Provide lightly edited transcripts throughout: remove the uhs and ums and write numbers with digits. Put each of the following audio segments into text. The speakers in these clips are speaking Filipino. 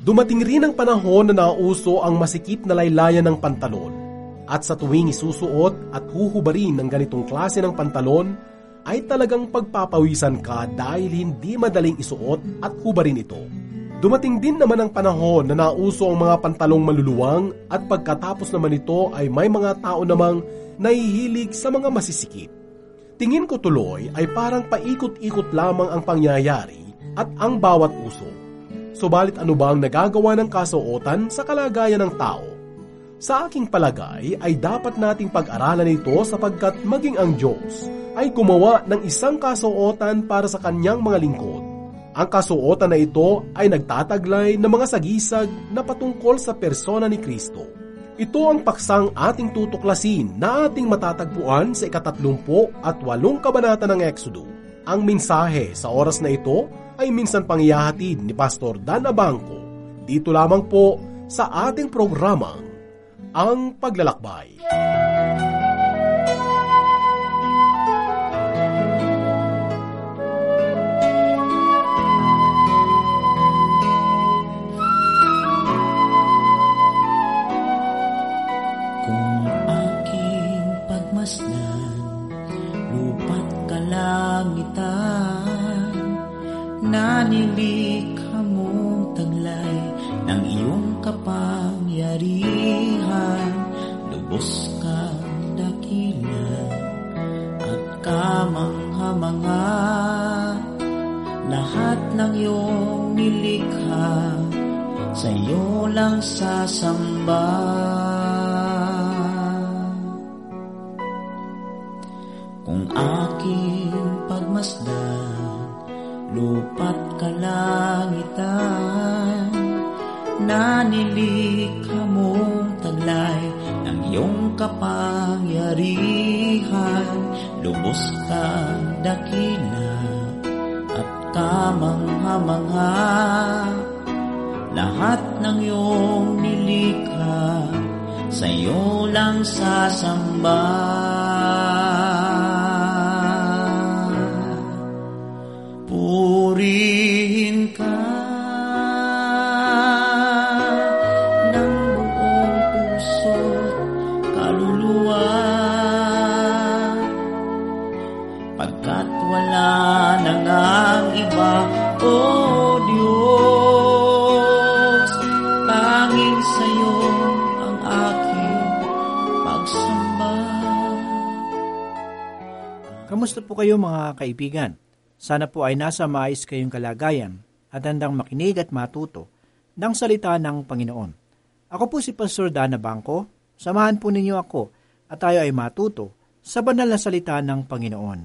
Dumating rin ang panahon na nauso ang masikip na laylayan ng pantalon. At sa tuwing isusuot at huhubarin ng ganitong klase ng pantalon, ay talagang pagpapawisan ka dahil hindi madaling isuot at hubarin ito. Dumating din naman ang panahon na nauso ang mga pantalong maluluwang at pagkatapos naman ito ay may mga tao namang nahihilig sa mga masisikip. Tingin ko tuloy ay parang paikot-ikot lamang ang pangyayari at ang bawat uso. Subalit ano ba ang nagagawa ng kasuotan sa kalagayan ng tao? Sa aking palagay ay dapat nating pag-aralan ito sapagkat maging ang Diyos ay gumawa ng isang kasuotan para sa kanyang mga lingkod. Ang kasuotan na ito ay nagtataglay ng mga sagisag na patungkol sa persona ni Kristo. Ito ang paksang ating tutuklasin na ating matatagpuan sa 38 kabanata ng Exodo. Ang mensahe sa oras na ito ay minsan panghihahatid ni Pastor Dan Abangco. Dito lamang po sa ating programang Ang Paglalakbay. Nilikha mong taglay ng iyong kapangyarihan, lubos kang dakila at kamangha-mangha. Lahat ng iyong nilikha sa iyo lang sasamba. Kung aking pagmasdan lupa't kalangitan, nanilikha mong taglay ng iyong kapangyarihan, lubos kang dakila at kamangha-mangha. Lahat ng iyong nilikha sa iyo lang sasamba. Purihin ka ng buong puso't kaluluwa, pagkat wala nang ang iba, O Diyos, tanging sa'yo ang aking pagsamba. Kamusta po kayo mga kaibigan? Sana po ay nasa maayos kayong kalagayan at handang makinig at matuto ng salita ng Panginoon. Ako po si Pastor Dan Abangco. Samahan po ninyo ako at tayo ay matuto sa banal na salita ng Panginoon.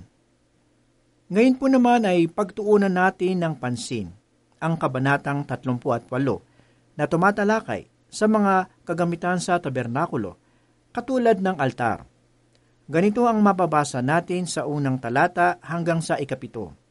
Ngayon po naman ay pagtuunan natin ng pansin ang kabanatang 38 na tumatalakay sa mga kagamitan sa tabernakulo katulad ng altar. Ganito ang mababasa natin sa unang talata hanggang sa 7.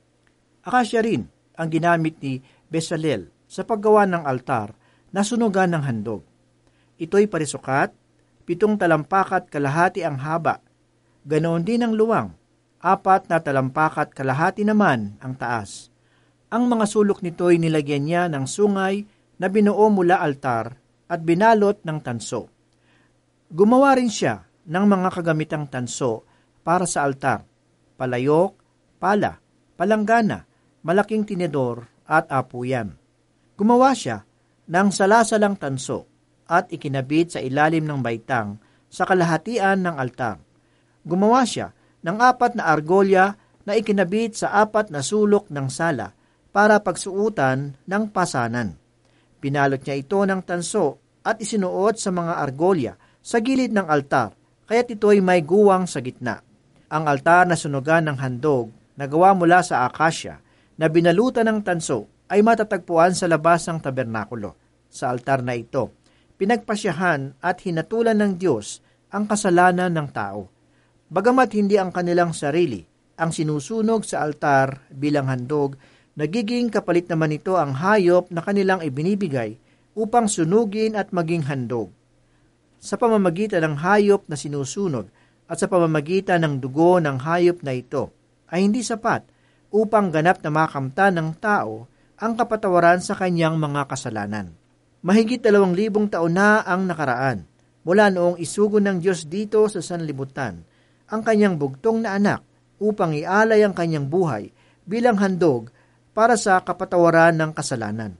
Akasya rin ang ginamit ni Bezalel sa paggawa ng altar na sunugan ng handog. Ito'y parisukat, 7 talampakat kalahati ang haba, ganoon din ang luwang, 4 na talampakat kalahati naman ang taas. Ang mga sulok nito'y nilagyan niya ng sungay na binuo mula altar at binalot ng tanso. Gumawa rin siya ng mga kagamitang tanso para sa altar, palayok, pala, palanggana, malaking tinidor at apuyan. Gumawa siya ng salasalang tanso at ikinabit sa ilalim ng baitang sa kalahatian ng altar. Gumawa siya ng 4 na argolya na ikinabit sa 4 na sulok ng sala para pagsuutan ng pasanan. Pinalot niya ito ng tanso at isinuot sa mga argolya sa gilid ng altar, kaya't ito'y may guwang sa gitna. Ang altar na sunugan ng handog na gawa mula sa akasya na binalutan ng tanso ay matatagpuan sa labas ng tabernakulo. Sa altar na ito, pinagpasyahan at hinatulan ng Diyos ang kasalanan ng tao. Bagamat hindi ang kanilang sarili ang sinusunog sa altar bilang handog, nagiging kapalit naman ito ang hayop na kanilang ibinibigay upang sunugin at maging handog. Sa pamamagitan ng hayop na sinusunog at sa pamamagitan ng dugo ng hayop na ito ay hindi sapat upang ganap na makamtan ng tao ang kapatawaran sa kanyang mga kasalanan. Mahigit 2,000 taon na ang nakaraan mula noong isugo ng Diyos dito sa sanlibutan ang kanyang bugtong na anak upang ialay ang kanyang buhay bilang handog para sa kapatawaran ng kasalanan.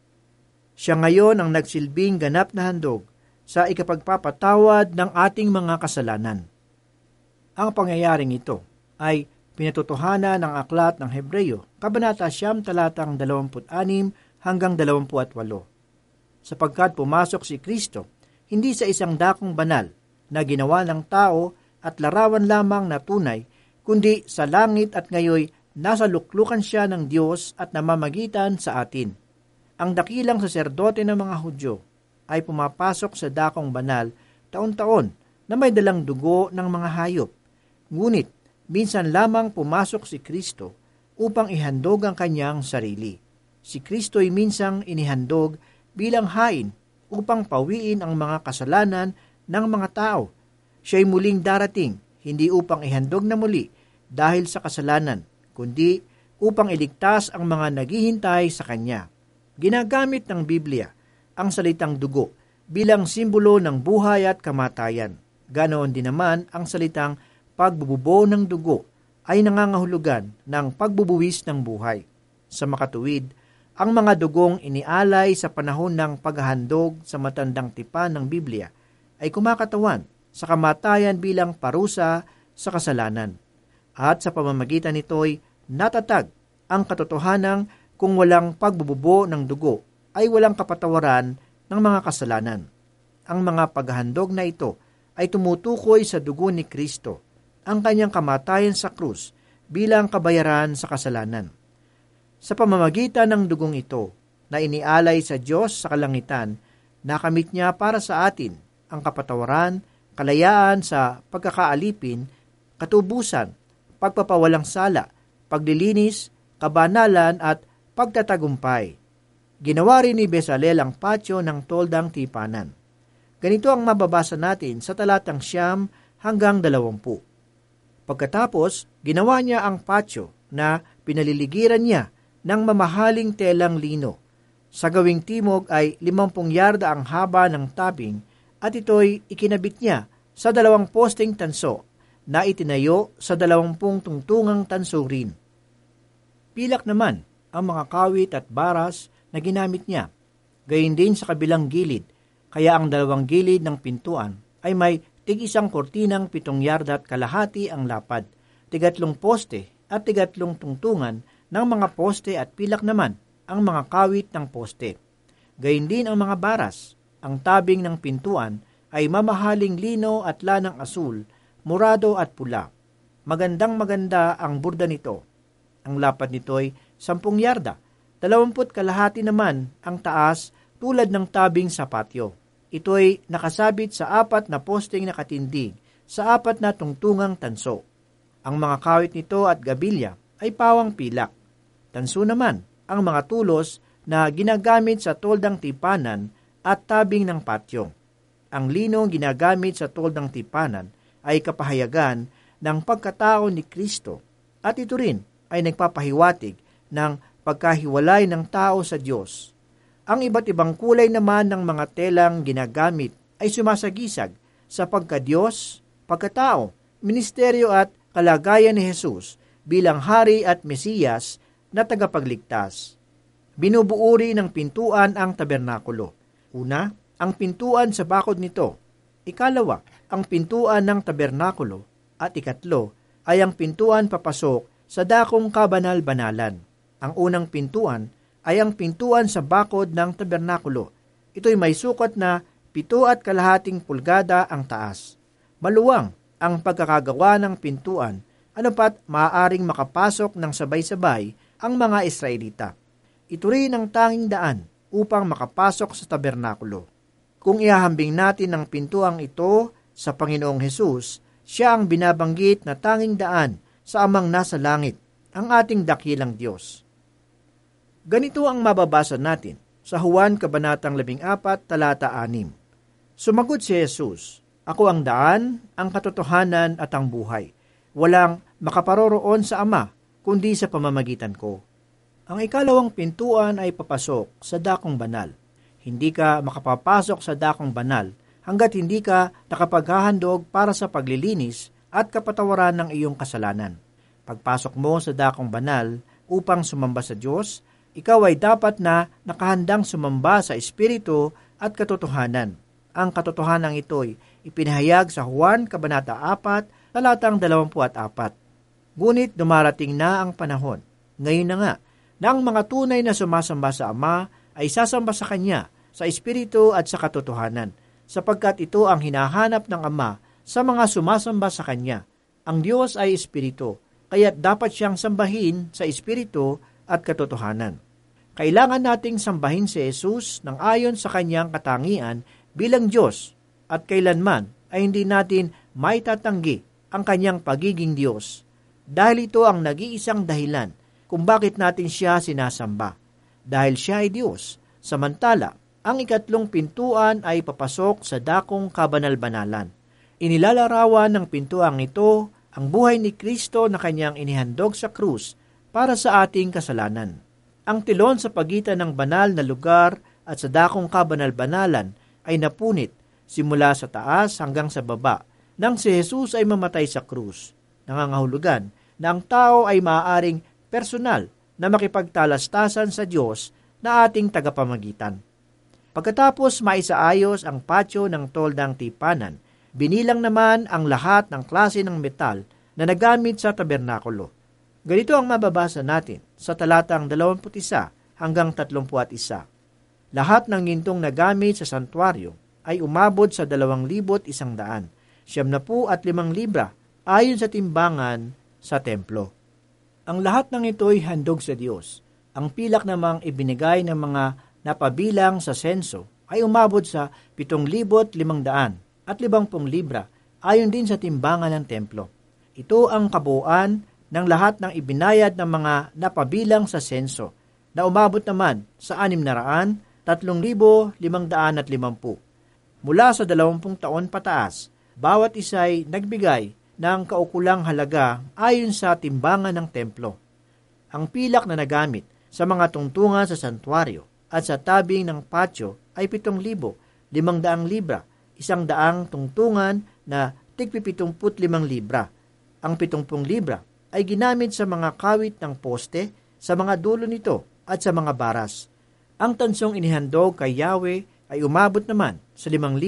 Siya ngayon ang nagsilbing ganap na handog sa ikapagpapatawad ng ating mga kasalanan. Ang pangyayaring ito ay pinatutuhanan ng aklat ng Hebreyo, Kabanata 9, talatang 26 hanggang 28. Sapagkat pumasok si Kristo, hindi sa isang dakong banal na ginawa ng tao at larawan lamang na tunay, kundi sa langit at ngayoy nasa luklukan siya ng Diyos at namamagitan sa atin. Ang dakilang saserdote ng mga Hudyo ay pumapasok sa dakong banal taon-taon na may dalang dugo ng mga hayop. Ngunit minsan lamang pumasok si Kristo upang ihandog ang kanyang sarili. Si Kristo ay minsang inihandog bilang hain upang pawiin ang mga kasalanan ng mga tao. Siya'y muling darating, hindi upang ihandog na muli dahil sa kasalanan, kundi upang iligtas ang mga naghihintay sa Kanya. Ginagamit ng Biblia ang salitang dugo bilang simbolo ng buhay at kamatayan. Ganoon din naman ang salitang pagbububo ng dugo ay nangangahulugan ng pagbubuwis ng buhay. Sa makatuwid, ang mga dugong inialay sa panahon ng paghahandog sa matandang tipan ng Biblia ay kumakatawan sa kamatayan bilang parusa sa kasalanan. At sa pamamagitan nito'y natatag ang katotohanang kung walang pagbububo ng dugo ay walang kapatawaran ng mga kasalanan. Ang mga paghahandog na ito ay tumutukoy sa dugo ni Kristo, ang kanyang kamatayan sa krus bilang kabayaran sa kasalanan. Sa pamamagitan ng dugong ito na inialay sa Diyos sa kalangitan, nakamit niya para sa atin ang kapatawaran, kalayaan sa pagkakaalipin, katubusan, pagpapawalang sala, paglilinis, kabanalan at pagtatagumpay. Ginawa rin ni Bezalel ang patio ng toldang tipanan. Ganito ang mababasa natin sa talatang 9 hanggang 20. Pagkatapos, ginawa niya ang patio na pinaliligiran niya ng mamahaling telang lino. Sa gawing timog ay 50 yarda ang haba ng tabing at ito'y ikinabit niya sa 2 posteng tanso na itinayo sa 20 tungtungang tanso rin. Pilak naman ang mga kawit at baras na ginamit niya. Gayon din sa kabilang gilid, kaya ang 2 gilid ng pintuan ay may tig-isang kortinang 7 yarda at kalahati ang lapad, 3 poste at 3 tungtungan ng mga poste at pilak naman ang mga kawit ng poste. Gayon din ang mga baras. Ang tabing ng pintuan ay mamahaling lino at lanang asul, murado at pula. Magandang maganda ang burda nito. Ang lapad nito'y 10 yarda, 20 kalahati naman ang taas tulad ng tabing sa patio. Ito'y nakasabit sa 4 na posteng nakatindig sa 4 na tungtungang tanso. Ang mga kawit nito at gabilya ay pawang pilak. Tanso naman ang mga tulos na ginagamit sa toldang tipanan at tabing ng patio. Ang lino ginagamit sa toldang tipanan ay kapahayagan ng pagkatao ni Kristo at ito rin ay nagpapahiwatig ng pagkahiwalay ng tao sa Diyos. Ang iba't ibang kulay naman ng mga telang ginagamit ay sumasagisag sa pagka-Diyos, pagkatao, ministeryo at kalagayan ni Jesus bilang Hari at Mesiyas na tagapagligtas. Binubuo rin ng pintuan ang tabernakulo. Una, ang pintuan sa bakod nito. Ikalawa, ang pintuan ng tabernakulo. At ikatlo, ay ang pintuan papasok sa dakong kabanal-banalan. Ang unang pintuan ay ang pintuan sa bakod ng tabernakulo. Ito'y may sukat na 7.5 pulgada ang taas. Maluwang ang pagkakagawa ng pintuan, anupat maaaring makapasok ng sabay-sabay ang mga Israelita. Ito rin ang tanging daan upang makapasok sa tabernakulo. Kung ihahambing natin ang pintuang ito sa Panginoong Hesus, siya ang binabanggit na tanging daan sa Amang nasa langit, ang ating dakilang Diyos. Ganito ang mababasa natin sa Juan Kabanatang 14, talata 6. Sumagot si Jesus, "Ako ang daan, ang katotohanan at ang buhay. Walang makaparoroon sa Ama, kundi sa pamamagitan ko." Ang ikalawang pintuan ay papasok sa dakong banal. Hindi ka makapapasok sa dakong banal hanggat hindi ka nakapaghahandog para sa paglilinis at kapatawaran ng iyong kasalanan. Pagpasok mo sa dakong banal upang sumamba sa Diyos, ikaw ay dapat na nakahandang sumamba sa Espiritu at katotohanan. Ang katotohanan ito'y ipinahayag sa Juan Kabanata 4, talatang 24. Ngunit dumarating na ang panahon, ngayon na nga, na ang mga tunay na sumasamba sa Ama ay sasamba sa Kanya, sa Espiritu at sa katotohanan, sapagkat ito ang hinahanap ng Ama sa mga sumasamba sa Kanya. Ang Diyos ay Espiritu, kaya't dapat siyang sambahin sa Espiritu at katotohanan. Kailangan nating sambahin si Jesus nang ayon sa Kanyang katangian bilang Diyos, at kailanman ay hindi natin maitatanggi ang Kanyang pagiging Diyos, dahil ito ang nag-iisang dahilan kung bakit natin siya sinasamba, dahil siya ay Diyos. Samantala, ang ikatlong pintuan ay papasok sa dakong kabanal-banalan. Inilalarawan ng pintuang ito ang buhay ni Kristo na Kanyang inihandog sa krus para sa ating kasalanan. Ang tilon sa pagitan ng banal na lugar at sa dakong kabanal-banalan ay napunit simula sa taas hanggang sa baba nang si Jesus ay mamatay sa krus. Nangangahulugan na ang tao ay maaaring personal na makipagtalastasan sa Diyos na ating tagapamagitan. Pagkatapos maisaayos ang patio ng toldang tipanan, binilang naman ang lahat ng klase ng metal na nagamit sa tabernakulo. Ganito ang mababasa natin sa talatang 21 hanggang 31. Lahat ng gintong nagamit sa santuario ay umabot sa 2,100, 75 libra ayon sa timbangan sa templo. Ang lahat ng ito ay handog sa Diyos. Ang pilak namang ibinigay ng mga napabilang sa senso ay umabot sa 7,550 libra ayon din sa timbangan ng templo. Ito ang kabuuan ng lahat ng ibinayad ng mga napabilang sa senso na umabot naman sa 603,550. Mula sa 20 taon pataas, bawat isa'y nagbigay ng kaukulang halaga ayon sa timbangan ng templo. Ang pilak na nagamit sa mga tungtungan sa santuario at sa tabing ng patio ay 7,500 libra, 100 tungtungan na tig-75 libra. Ang 70 libra ay ginamit sa mga kawit ng poste, sa mga dulo nito at sa mga baras. Ang tansong inihandog kay Yahweh ay umabot naman sa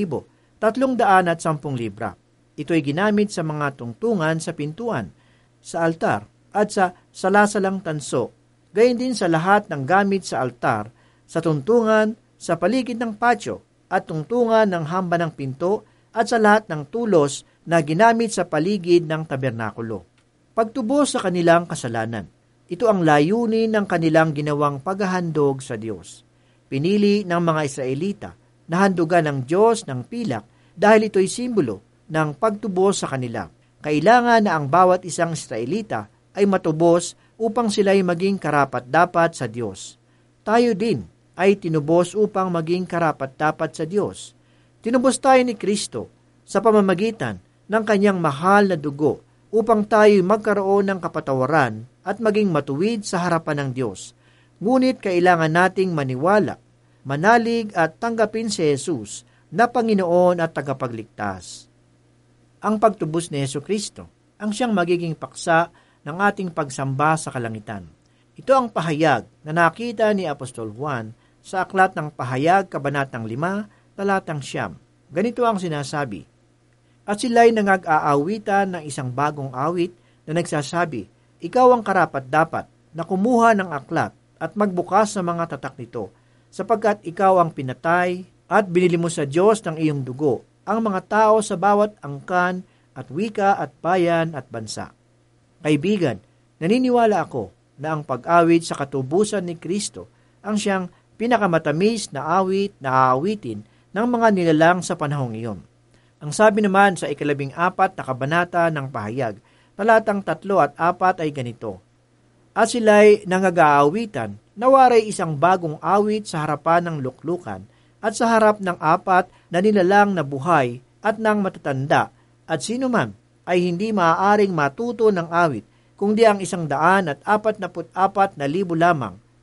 5,310 libra. Ito ay ginamit sa mga tungtungan sa pintuan, sa altar, at sa salasalang tanso, gayon din sa lahat ng gamit sa altar, sa tungtungan, sa paligid ng patio, at tungtungan ng hamba ng pinto, at sa lahat ng tulos na ginamit sa paligid ng tabernakulo. Pagtubos sa kanilang kasalanan. Ito ang layunin ng kanilang ginawang paghahandog sa Diyos. Pinili ng mga Israelita na handugan ng Diyos ng pilak dahil ito'y simbolo ng pagtubos sa kanila. Kailangan na ang bawat isang Israelita ay matubos upang sila'y maging karapat-dapat sa Diyos. Tayo din ay tinubos upang maging karapat-dapat sa Diyos. Tinubos tayo ni Kristo sa pamamagitan ng Kanyang mahal na dugo upang tayo magkaroon ng kapatawaran at maging matuwid sa harapan ng Diyos. Ngunit kailangan nating maniwala, manalig at tanggapin si Jesus na Panginoon at tagapagligtas. Ang pagtubos ni Jesucristo ang siyang magiging paksa ng ating pagsamba sa kalangitan. Ito ang pahayag na nakita ni Apostol Juan sa aklat ng Pahayag, Kabanatang 5, talatang 9. Ganito ang sinasabi, "At sila'y nangag-aawitan ng isang bagong awit na nagsasabi, Ikaw ang karapat-dapat na kumuha ng aklat at magbukas sa mga tatak nito, sapagkat ikaw ang pinatay at binili mo sa Diyos ng iyong dugo ang mga tao sa bawat angkan at wika at bayan at bansa." Kaibigan, naniniwala ako na ang pag-awit sa katubusan ni Kristo ang siyang pinakamatamis na awit na aawitin ng mga nilalang sa panahong iyon. Ang sabi naman sa 14 na kabanata ng Pahayag, talatang 3 at 4 ay ganito, "At sila'y nangag-aawitan, nawaray isang bagong awit sa harapan ng luklukan at sa harap ng 4 na nilalang na buhay at ng matatanda, at sino man ay hindi maaaring matuto ng awit, kundi ang 144,000 lamang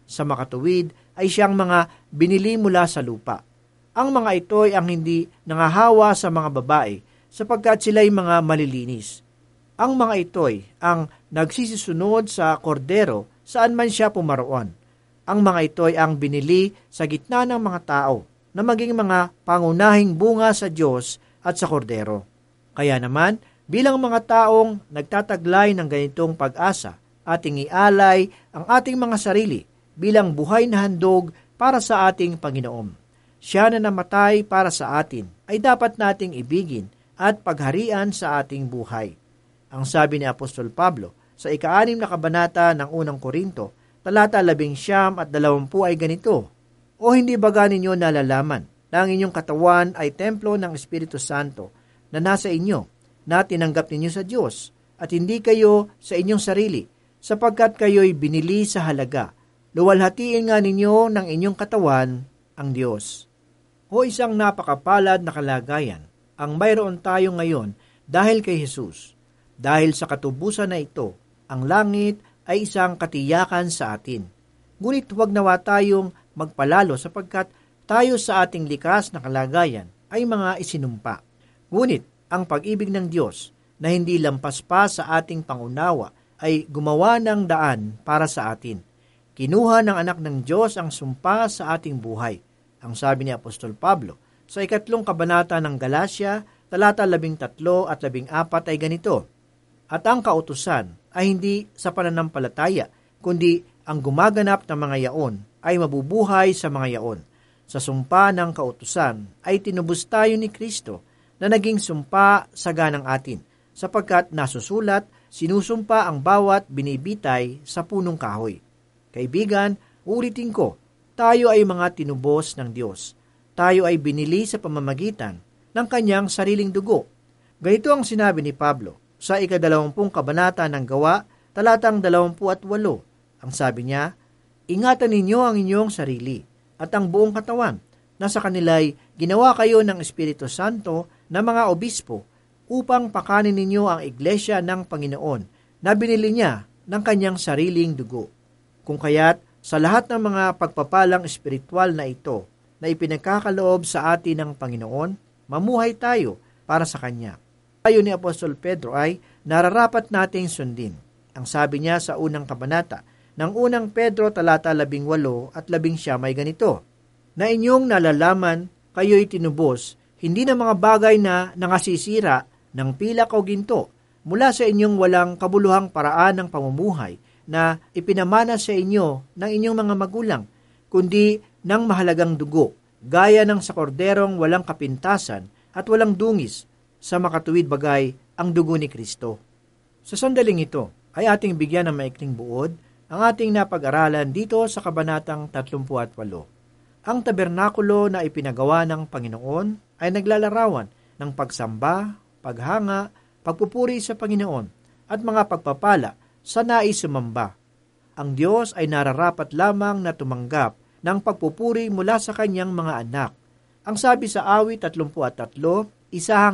sa makatuwid ay siyang mga binili mula sa lupa. Ang mga ito ay ang hindi nangahawa sa mga babae sapagkat sila'y mga malilinis. Ang mga ito ay ang nagsisisunod sa kordero saan man siya pumaroon. Ang mga ito ay ang binili sa gitna ng mga tao na maging mga pangunahing bunga sa Diyos at sa kordero. Kaya naman, bilang mga taong nagtataglay ng ganitong pag-asa, ating ialay ang ating mga sarili bilang buhay na handog para sa ating Panginoon. Siya na namatay para sa atin ay dapat nating ibigin at pagharian sa ating buhay. Ang sabi ni Apostol Pablo sa ika-6 na kabanata ng unang Korinto, talata 11 at 20 ay ganito, O hindi baga ninyo nalalaman na ang inyong katawan ay templo ng Espiritu Santo na nasa inyo, na tinanggap ninyo sa Diyos, at hindi kayo sa inyong sarili, sapagkat kayo'y binili sa halaga. Luwalhatiin nga ninyo ng inyong katawan ang Diyos. O isang napakapalad na kalagayan ang mayroon tayo ngayon dahil kay Jesus. Dahil sa katubusan na ito, ang langit ay isang katiyakan sa atin. Ngunit huwag nawa tayong magpalalo sapagkat tayo sa ating likas na kalagayan ay mga isinumpa. Ngunit ang pag-ibig ng Diyos na hindi lampas pa sa ating pangunawa ay gumawa ng daan para sa atin. Kinuha ng anak ng Diyos ang sumpa sa ating buhay. Ang sabi ni Apostol Pablo sa 2 kabanata ng Galacia, talata 13 at 14 ay ganito, At ang kautusan ay hindi sa pananampalataya, kundi ang gumaganap ng mga yaon ay mabubuhay sa mga yaon. Sa sumpa ng kautusan ay tinubos tayo ni Kristo na naging sumpa sa ganang atin, sapagkat nasusulat, sinusumpa ang bawat binibitay sa punong kahoy. Kaibigan, ulitin ko, tayo ay mga tinubos ng Diyos. Tayo ay binili sa pamamagitan ng kanyang sariling dugo. Ganito ang sinabi ni Pablo sa 20 kabanata ng Gawa, talatang 28. Ang sabi niya, Ingatan ninyo ang inyong sarili at ang buong katawan, na sa kanila'y ginawa kayo ng Espiritu Santo na mga obispo upang pakanin ninyo ang iglesia ng Panginoon na binili niya ng kanyang sariling dugo. Kung kaya't sa lahat ng mga pagpapalang espiritual na ito na ipinagkakaloob sa atin ng Panginoon, mamuhay tayo para sa Kanya. Tayo ni Apostol Pedro ay nararapat nating sundin. Ang sabi niya sa unang kabanata ng unang Pedro talata 18 at 19 may ganito, na inyong nalalaman kayo'y tinubos, hindi na mga bagay na nangasisira ng pilak o ginto, mula sa inyong walang kabuluhang paraan ng pamumuhay na ipinamana sa inyo ng inyong mga magulang, kundi ng mahalagang dugo, gaya ng sa korderong walang kapintasan at walang dungis, sa makatuwid bagay ang dugo ni Kristo. Sa sandaling ito ay ating bigyan ng maikling buod ang ating napag-aralan dito sa kabanatang 38. Ang tabernakulo na ipinagawa ng Panginoon ay naglalarawan ng pagsamba, paghanga, pagpupuri sa Panginoon at mga pagpapala sa nais sumamba. Ang Diyos ay nararapat lamang na tumanggap ng pagpupuri mula sa kanyang mga anak. Ang sabi sa awit 33, 1-3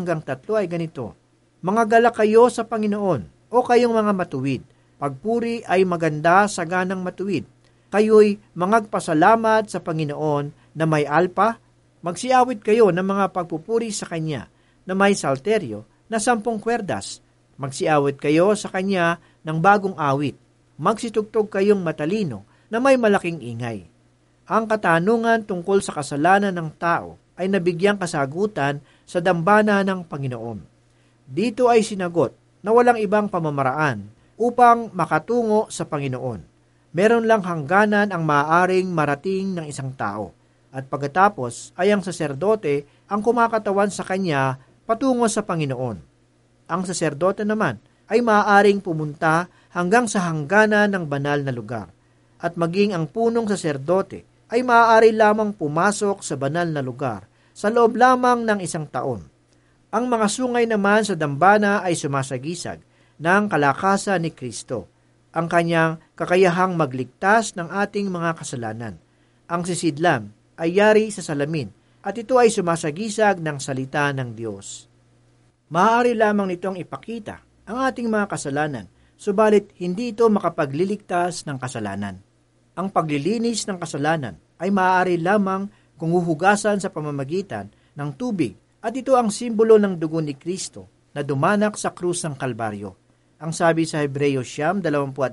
ay ganito, Mga galak kayo sa Panginoon, o kayong mga matuwid. Pagpuri ay maganda sa ganang matuwid. Kayo'y mangagpasalamat sa Panginoon na may alpa. Magsiawit kayo ng mga pagpupuri sa Kanya na may salteryo na 10 kwerdas. Magsiawit kayo sa Kanya ng bagong awit. Magsitugtog kayong matalino na may malaking ingay. Ang katanungan tungkol sa kasalanan ng tao ay nabigyang kasagutan sa dambana ng Panginoon. Dito ay sinagot na walang ibang pamamaraan upang makatungo sa Panginoon. Meron lang hangganan ang maaaring marating ng isang tao, at pagkatapos ay ang saserdote ang kumakatawan sa kanya patungo sa Panginoon. Ang saserdote naman ay maaaring pumunta hanggang sa hangganan ng banal na lugar, at maging ang punong saserdote ay maaari lamang pumasok sa banal na lugar sa loob lamang ng 1 taon. Ang mga sungay naman sa dambana ay sumasagisag ng kalakasan ni Kristo, ang kanyang kakayahang magligtas ng ating mga kasalanan. Ang sisidlan ay yari sa salamin, at ito ay sumasagisag ng salita ng Diyos. Maaari lamang nitong ipakita ang ating mga kasalanan, subalit hindi ito makapagliligtas ng kasalanan. Ang paglilinis ng kasalanan ay maaari lamang kung huhugasan sa pamamagitan ng tubig at ito ang simbolo ng dugo ni Kristo na dumanak sa krus ng Kalbaryo. Ang sabi sa Hebreo 22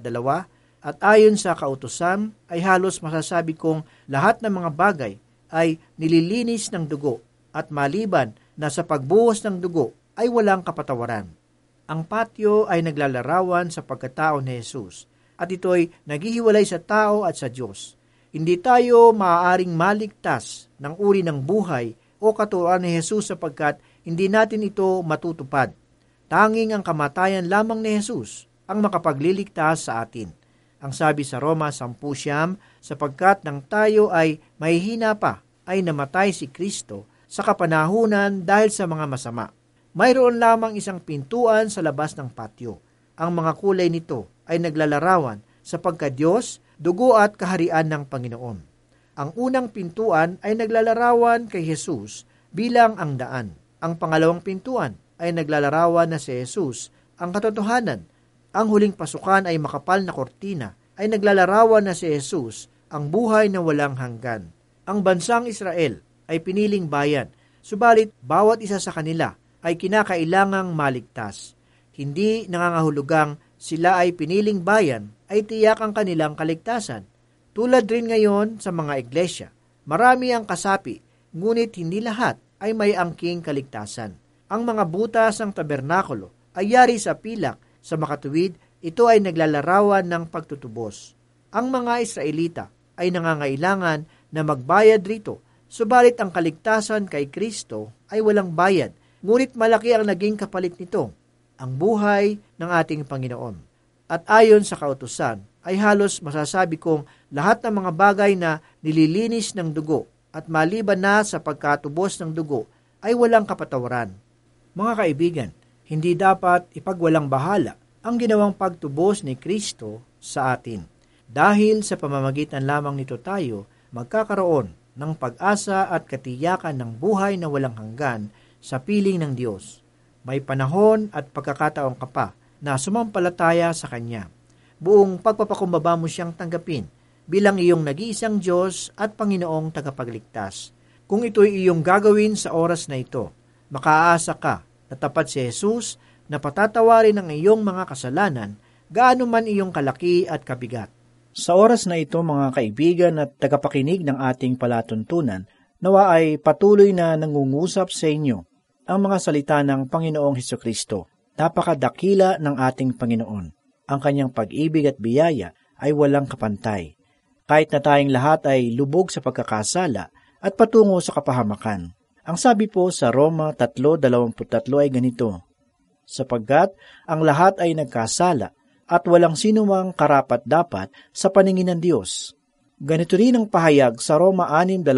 at ayon sa kautusan ay halos masasabi kong lahat ng mga bagay ay nililinis ng dugo at maliban na sa pagbuhos ng dugo ay walang kapatawaran. Ang patio ay naglalarawan sa pagkatao ni Jesus at ito'y naghihiwalay sa tao at sa Diyos. Hindi tayo maaaring maligtas ng uri ng buhay o katuruan ni Jesus sapagkat hindi natin ito matutupad. Tanging ang kamatayan lamang ni Jesus ang makapagliligtas sa atin. Ang sabi sa Roma 10:9, sapagkat nang tayo ay mahihina pa, ay namatay si Kristo sa kapanahunan dahil sa mga masama. Mayroon lamang isang pintuan sa labas ng patio. Ang mga kulay nito ay naglalarawan sa pagka-Diyos, dugo at kaharian ng Panginoon. Ang unang pintuan ay naglalarawan kay Jesus bilang ang daan. Ang pangalawang pintuan ay naglalarawan na si Jesus ang katotohanan. Ang huling pasukan ay makapal na kortina ay naglalarawan na si Jesus ang buhay na walang hanggan. Ang bansang Israel ay piniling bayan, subalit bawat isa sa kanila ay kinakailangang maligtas. Hindi nangangahulugang sila ay piniling bayan ay tiyak ang kanilang kaligtasan. Tulad rin ngayon sa mga iglesia, marami ang kasapi, ngunit hindi lahat ay may angking kaligtasan. Ang mga butas ng tabernakulo ay yari sa pilak, sa makatuwid, ito ay naglalarawan ng pagtutubos. Ang mga Israelita ay nangangailangan na magbayad rito, subalit ang kaligtasan kay Kristo ay walang bayad, ngunit malaki ang naging kapalit nito, ang buhay ng ating Panginoon. At ayon sa kautusan, ay halos masasabi kong lahat ng mga bagay na nililinis ng dugo at maliban na sa pagkatubos ng dugo ay walang kapatawaran. Mga kaibigan, hindi dapat ipagwalang bahala ang ginawang pagtubos ni Kristo sa atin. Dahil sa pamamagitan lamang nito tayo magkakaroon ng pag-asa at katiyakan ng buhay na walang hanggan sa piling ng Diyos. May panahon at pagkakataon ka pa na sumampalataya sa Kanya. Buong pagpapakumbaba mo siyang tanggapin bilang iyong nag-iisang Diyos at Panginoong tagapagligtas. Kung ito'y iyong gagawin sa oras na ito, makaasa ka na tapat si Jesus na patatawarin ang iyong mga kasalanan, gaano man iyong kalaki at kabigat. Sa oras na ito, mga kaibigan at tagapakinig ng ating palatuntunan, nawa ay patuloy na nangungusap sa inyo ang mga salita ng Panginoong Hesukristo. Napakadakila ng ating Panginoon. Ang kanyang pag-ibig at biyaya ay walang kapantay. Kahit na tayong lahat ay lubog sa pagkakasala at patungo sa kapahamakan. Ang sabi po sa Roma 3:23 ay ganito, sapagkat ang lahat ay nagkasala at walang sinumang karapat-dapat sa paningin ng Diyos. Ganito rin ang pahayag sa Roma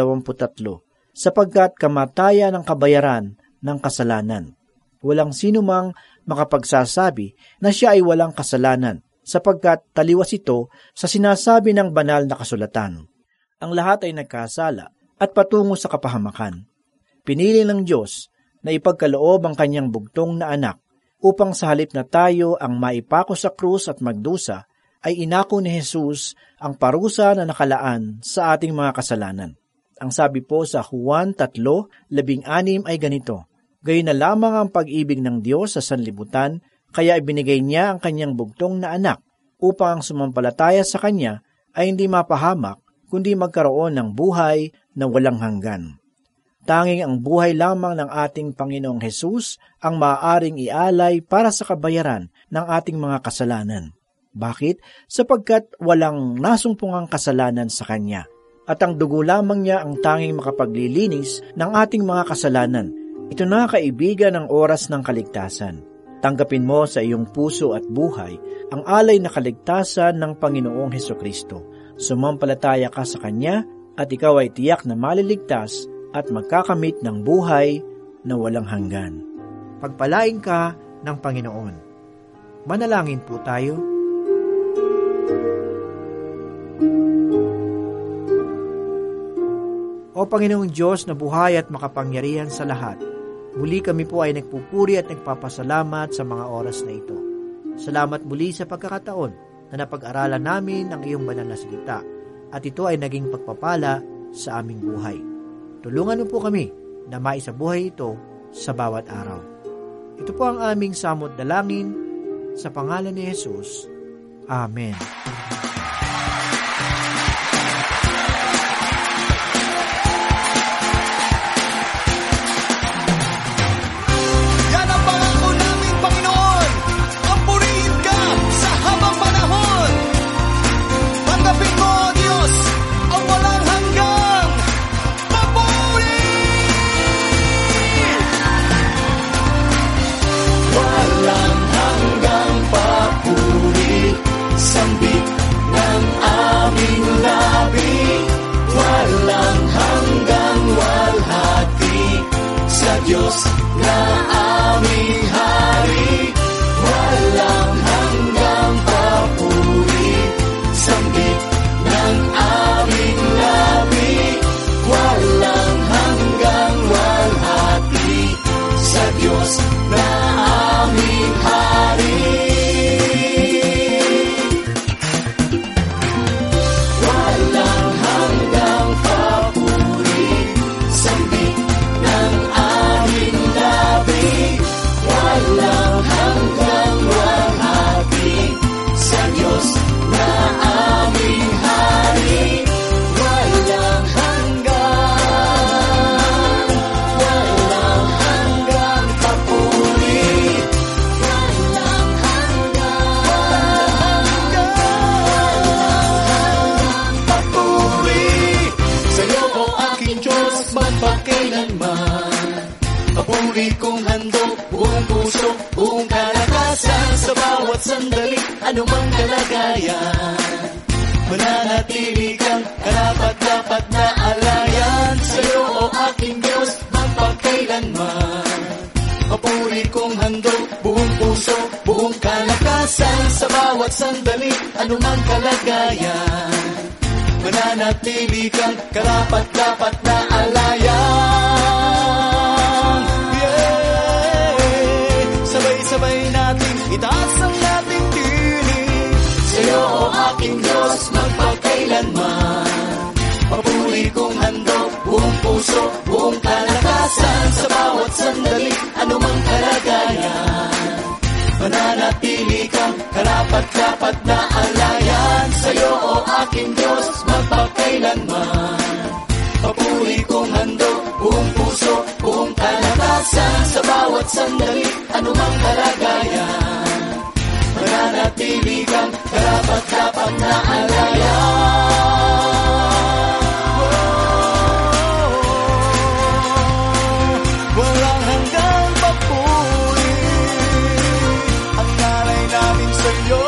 6:23, sapagkat kamatayan ang kabayaran ng kasalanan. Walang sinumang makapagsasabi na siya ay walang kasalanan, sapagkat taliwas ito sa sinasabi ng banal na kasulatan. Ang lahat ay nagkasala at patungo sa kapahamakan. Pinili ng Diyos na ipagkaloob ang kanyang bugtong na anak upang sa halip na tayo ang maipako sa krus at magdusa, ay inako ni Jesus ang parusa na nakalaan sa ating mga kasalanan. Ang sabi po sa Juan 3:16 ay ganito, gayon na lamang ang pag-ibig ng Diyos sa sanlibutan, kaya ibinigay niya ang kanyang bugtong na anak upang ang sumampalataya sa kanya ay hindi mapahamak, kundi magkaroon ng buhay na walang hanggan. Tanging ang buhay lamang ng ating Panginoong Hesus ang maaaring ialay para sa kabayaran ng ating mga kasalanan. Bakit? Sapagkat walang nasumpungang kasalanan sa Kanya. At ang dugo lamang niya ang tanging makapaglilinis ng ating mga kasalanan. Ito na, kaibigan, ang oras ng kaligtasan. Tanggapin mo sa iyong puso at buhay ang alay na kaligtasan ng Panginoong Hesukristo. Sumampalataya ka sa Kanya at ikaw ay tiyak na maliligtas at magkakamit ng buhay na walang hanggan. Pagpalain ka ng Panginoon. Manalangin po tayo. O Panginoong Diyos na buhay at makapangyarihan sa lahat, muli kami po ay nagpupuri at nagpapasalamat sa mga oras na ito. Salamat muli sa pagkakataon na napag-aralan namin ang iyong banal na salita. at ito ay naging pagpapala sa aming buhay. Tulungan mo po kami na maisabuhay ito sa bawat araw. Ito po ang aming samot dalangin sa pangalan ni Jesus. Amen. Yan ang pangako namin, Panginoon. Ang purihin ka sa habang panahon. Tanggapin mo, Diyos, ang walang hanggang papuri. Walang hanggang papuri, sambit ng aming labi. Walang hanggang walhati sa Diyos na aming hari. Walang hanggang papuri, sambit ng aming labi. Walang hanggang walhati sa Diyos na aming hari. Walang hanggang papuri, sambit ng aming labi. Walang hanggang walhati sa Diyos na aming hari. Walang hanggang papuri. Walang hanggang papuri. Sa'yo o aking Diyos magpakailanman. Papuri kong handog, buong puso, buong kalakasan. Sa bawat sandali, anumang kalagayan. Mananatili kang karapat-dapat na alayan. Sa'yo o aking Diyos magpakailanman. Papuri kong handog, buong puso, buong kalakasan. Sa bawat sandali, anumang kalagayan. Mananatili kang karapat-dapat na alayan. Yeah! Sabay-sabay natin itaas ang ating tinig. Sa'yo o aking Diyos magpakailanman. Papuri kong handog, buong puso, buong kalakasan. Sa bawat sandali, anumang kalagayan. Mananatili kang karapat-dapat na alayan. Sa'yo o aking Diyos magpakailanman. Papuri kong handog, buong puso, buong kalakasan. Sa bawat sandali, anumang kalagayan. Mananatili kang karapat-dapat na alayan. Walang hanggang papuri ang nalay namin sa'yo.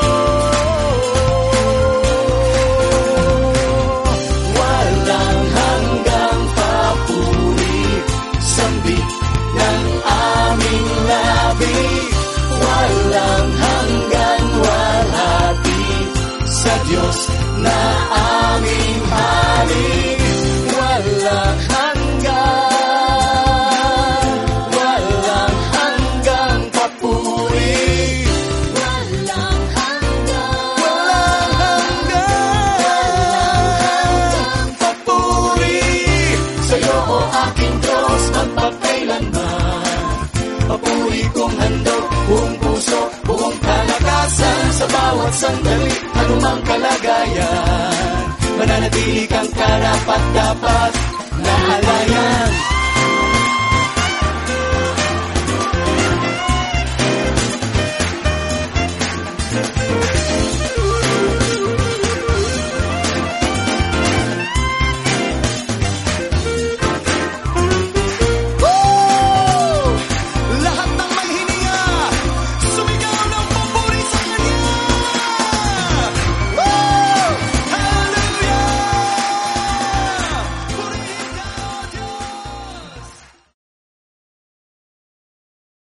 Walang hanggang papuri, sambit ng aming labi. Walang hanggang walhati sa Diyos na aming hari. Walang hanggang papuri. Walang hanggang papuri. Sa'yo o aking Diyos magpakailanman. Papuri kong handog, buong puso, buong kalakasan. Sa bawat sandali, anumang kalagayan. Mananatili kang karapat-dapat na alayan.